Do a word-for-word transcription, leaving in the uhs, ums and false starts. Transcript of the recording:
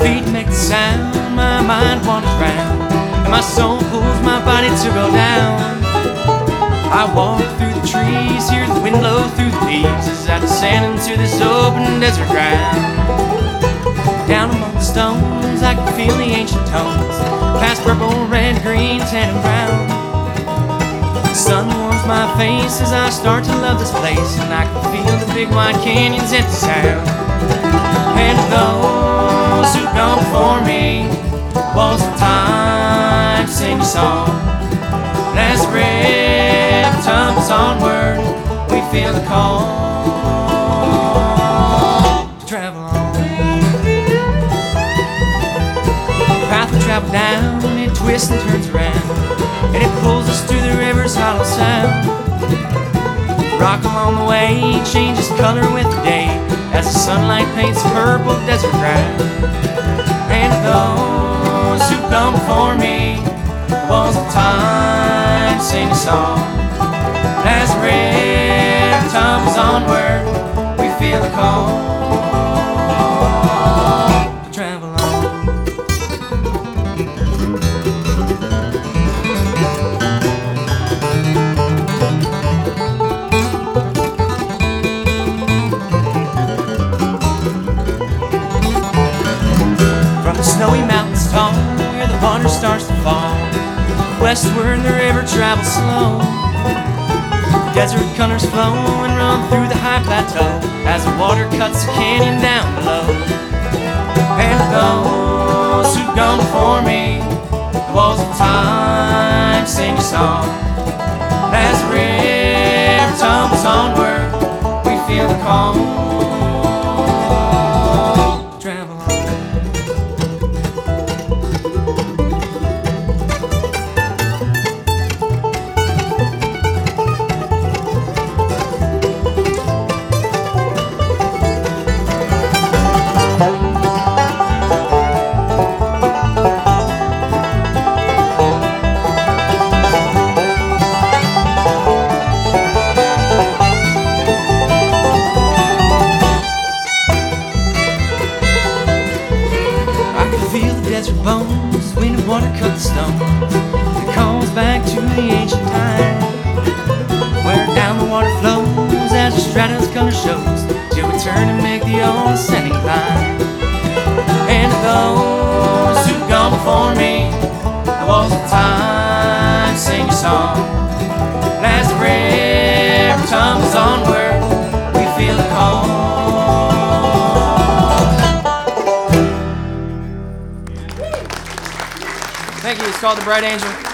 feet make the sound, my mind wanders round, and my soul pulls my body to go down. I walk through the trees, hear the wind blow through the leaves as I descend into this open desert ground. Down among the stones, I can feel the ancient tones, past purple, red, green, tan, and brown. The sun warms my face as I start to love this place, and I can feel the big wide canyons empty sound. And those who've gone before me, walls of time, sing a song. And as the river tumbles onward, we feel the call to travel on. The path we travel down, it twists and turns around, and it pulls us through the river's hollow sound. Rock along the way changes color with the day as the sunlight paints purple desert ground. And those who've come before me, the walls of time, sing a song. As the river tumbles onward, we feel the call to travel on. Snowy mountains tall, where the water starts to fall, westward the river travels slow. Desert colors flow and run through the high plateau as the water cuts the canyon down below. And those who've gone before me, the walls of time, sing a song. As the river tumbles onward, we feel the call to travel on. Desert bones, wind and water cut the stone. It calls back to the ancient time, where down the water flows as the stratus color shows, till we turn and make the old ascending climb. And those who've gone before me, the walls of time, sing a song. And as the river tumbles onward, we feel the call. Thank you. It's called The Bright Angel.